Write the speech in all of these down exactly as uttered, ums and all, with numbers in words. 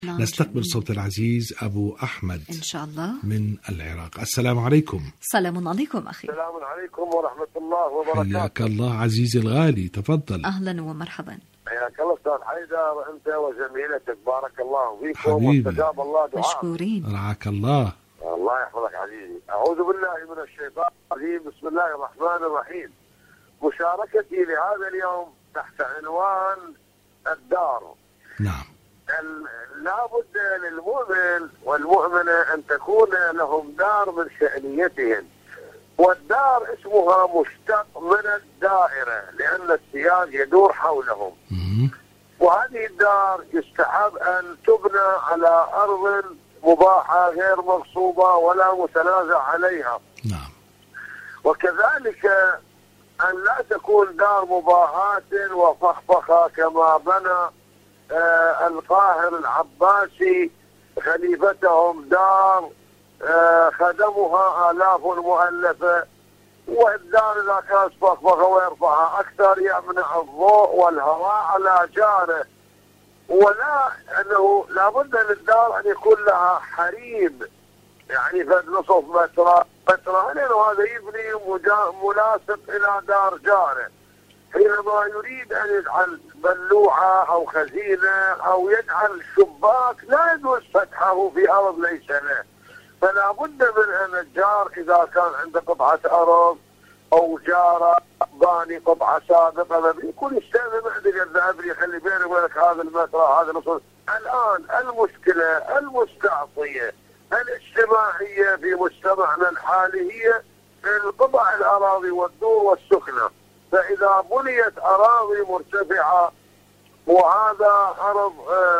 نستقبل صوت العزيز أبو أحمد إن شاء الله من العراق. السلام عليكم. سلام عليكم أخي. السلام عليكم ورحمة الله وبركاته. حياك الله عزيزي الغالي، تفضل. أهلا ومرحبا. حياك الله أستاذ حيدر، أنت وزميلتك، بارك الله فيكم حبيبي. واستجاب الله دعاء. مشكورين. رعاك الله. الله يحفظك عزيزي. أعوذ بالله من الشيطان الرجيم، بسم الله الرحمن الرحيم. مشاركتي لهذا اليوم تحت عنوان الدار. نعم. لابد للمؤمن والمؤمنة أن تكون لهم دار من شأنيتهم، والدار اسمها مشتق من الدائرة لأن السياج يدور حولهم. وهذه الدار يستحب أن تبنى على أرض مباحة غير مغصوبة ولا متنازع عليها. نعم. وكذلك أن لا تكون دار مباهاة وفخفخة كما بنى آه القاهر العباسي خليفتهم دار آه خدمها آلاف مؤلفة، والدار إذا كانت فخفخة ويرفعها أكثر يمنع الضوء والهواء على جاره. ولا أنه لابد للدار أن يكون لها حريم، يعني فد نصف متر متر، لأنه هذا يبني مناسب إلى دار جاره. حينما يريد أن يجعل بلوعة أو خزينة أو يجعل شباك لا يجوز فتحه في أرض ليس له. فلا بد من أن الجار إذا كان عنده قطعة أرض أو جارة باني قطعة سابقة يكون يستأذن عندك الذهب يخلي بيني وبينك هذا المتر هذا نصف. الآن المشكلة المستعصية الاجتماعية في مجتمعنا الحالي هي القطع الأراضي والدور والسكنة. فإذا بنيت أراضي مرتفعة وهذا أرض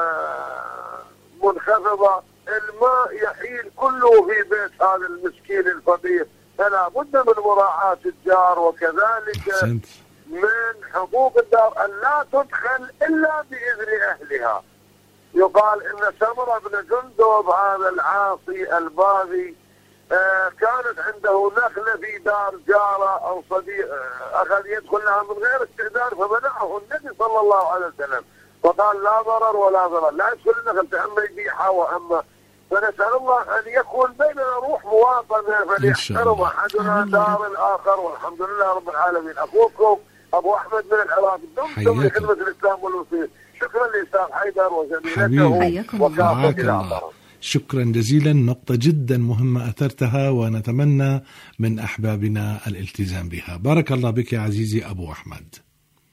منخفضة، الماء يحيل كله في بيت هذا المسكين الفقير. فلا بد من مراعاة الجار، وكذلك أحسنت. من حقوق الدار أن لا تدخل إلا بإذن أهلها. يقال إن سمرة بن جندب هذا العاصي الباغي آه كانت عنده نخلة في دار جارة أو صديق، آه أخذ يدخل لها من غير استئذان فمنعه النبي صلى الله عليه وسلم فقال لا ضرر ولا ضرر، لا يدخل النخل أما يبيعها وأما. فنسأل الله أن يكون بيننا روح مواطنة فليحترم أحدنا دار الآخر، والحمد لله رب العالمين. أخوكم أبو أحمد من العراق، دمتم لخدمة الإسلام والوصول. شكرا لأستاذ حيدر وزميلته وكافة الأعضاء. شكرا جزيلا، نقطة جدا مهمة أثرتها ونتمنى من أحبابنا الالتزام بها. بارك الله بك يا عزيزي أبو أحمد.